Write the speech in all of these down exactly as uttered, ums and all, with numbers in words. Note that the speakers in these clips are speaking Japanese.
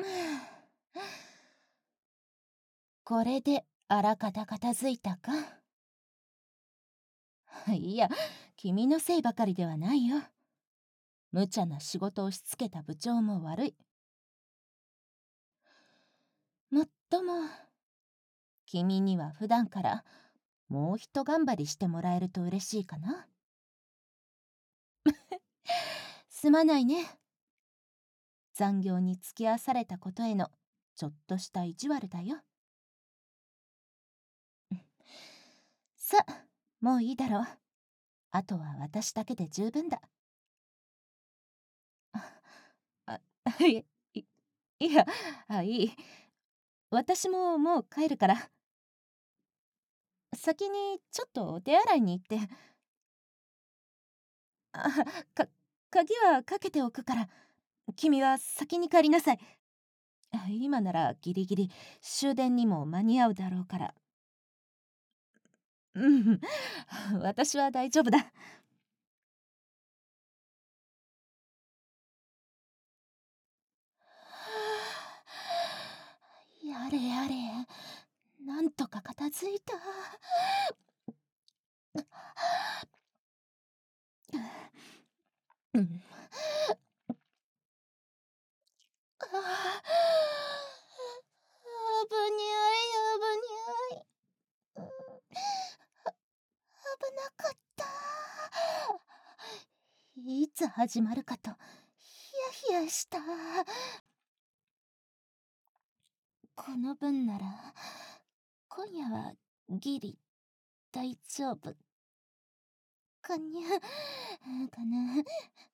これであらかた片付いたか？いや、君のせいばかりではないよ。無茶な仕事をしつけた部長も悪い。もっとも、君には普段からもうひと頑張りしてもらえると嬉しいかな。すまないね。残業に付き合わされたことへのちょっとした意地悪だよ。さあ、もういいだろう。あとは私だけで十分だ。あ、いいいや、あ、いい。私ももう帰るから。先にちょっとお手洗いに行って。あ、か、鍵はかけておくから、君は先に帰りなさい。あ、今ならギリギリ終電にも間に合うだろうから。うん、私は大丈夫だ。やれやれ、なんとか片付いた。うん。ああ、あぶにゃい、あぶにゃい。うん、あ、危なかった。いつ始まるかとヒヤヒヤした。この分なら今夜はギリ大丈夫かにゃかな。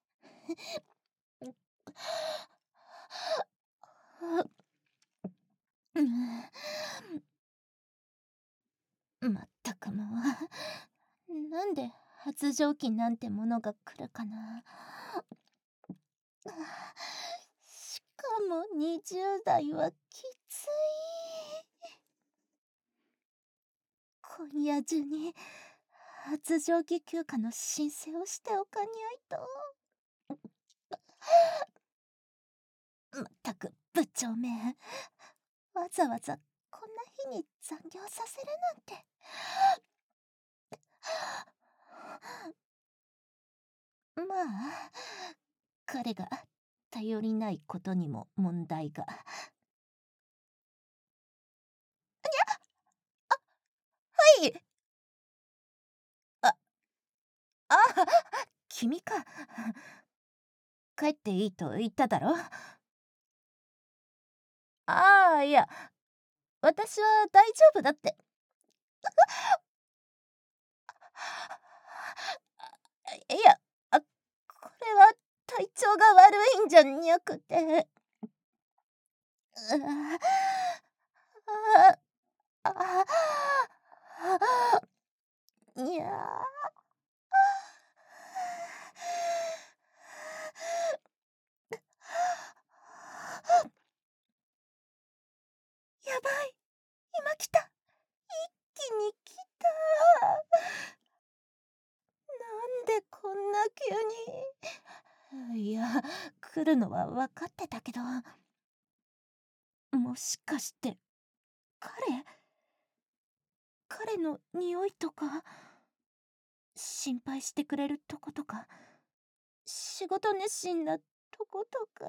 うん、まったくもう、なんで発情期なんてものが来るかな。しかもにじゅう代はきつい。今夜中に発情期休暇の申請をしておかにゃいと。まったく部長め、わざわざこんな日に残業させるなんて。まあ、彼が頼りないことにも問題が。はい。あ、あ、君か。帰っていいと言っただろ。ああ、いや、私は大丈夫だって。いや、あ、これは体調が悪いんじゃにゃくて。ああ、ああ、いや。やばい、今来た。一気に来た。なんでこんな急に。いや、来るのは分かってたけど、もしかして彼彼の匂いとか、心配してくれるとことか、仕事熱心なとことか。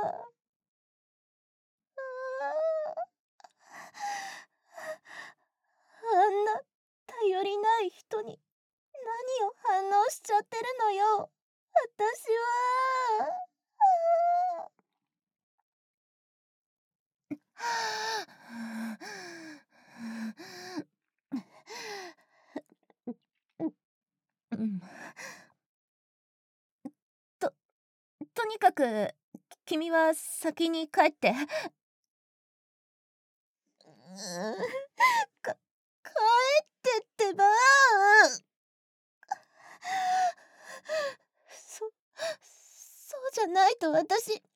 あんな頼りない人に何を反応しちゃってるのよ、私は。うん、ととにかく君は先に帰って。うん、か帰ってってば。そそうじゃないと私、うん、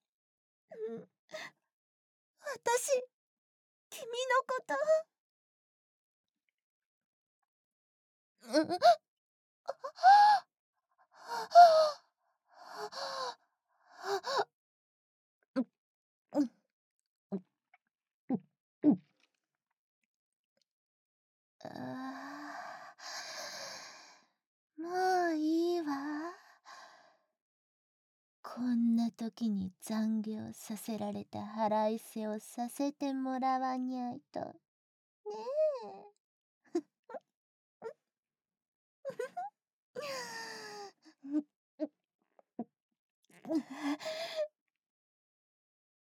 私君のこと。うん、 あーもういいわ。こんな時に残業させられた腹いせをさせてもらわにゃいと。ね。